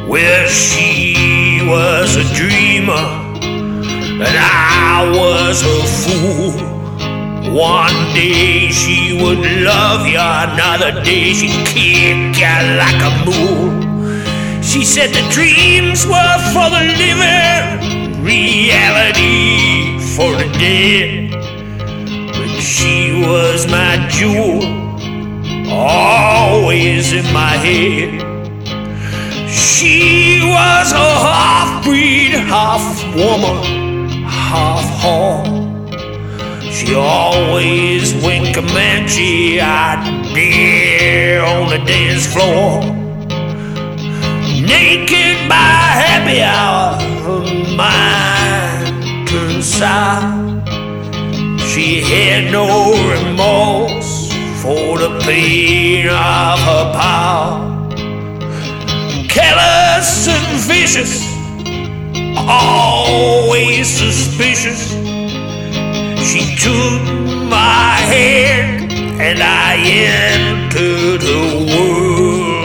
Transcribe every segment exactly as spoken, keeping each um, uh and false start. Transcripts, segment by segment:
Well, she was a dreamer, and I was a fool. One day she would love you, another day she'd kick you like a mule. She said the dreams were for the living, reality for the dead. But she was my jewel, always in my head. She was a half-breed, half-woman, half-hog. She always went Comanche out there on the dance floor. Naked by happy hour, her mind turned sour. She had no remorse for the pain of her power. Callous and vicious, always suspicious. She took my hand and I entered her world.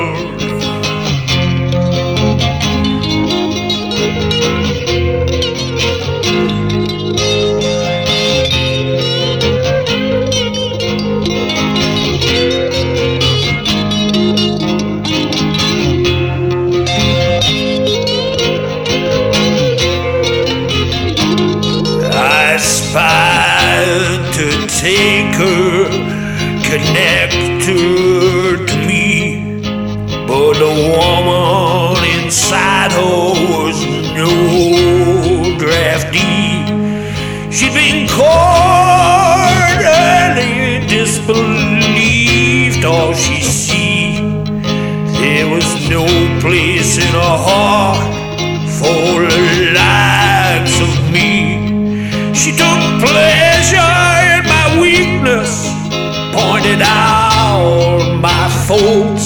I aspired to take her, connect her to me, but the woman inside her was no draftee. She'd been caught early, disbelieved all she see. There was no place in her heart for the likes of me. She took pleasure in my weakness, pointed out my faults,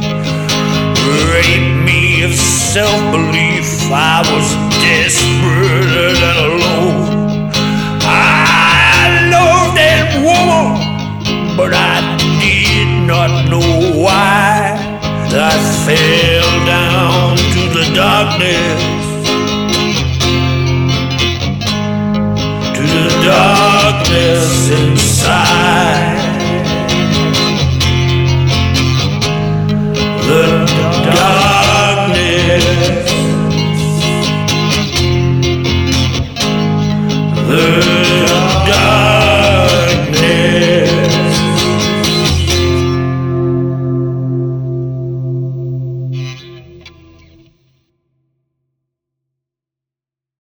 raped me of self-belief. I was desperate and alone. I loved that woman, but I did not know why. I fell down to the darkness, the darkness inside.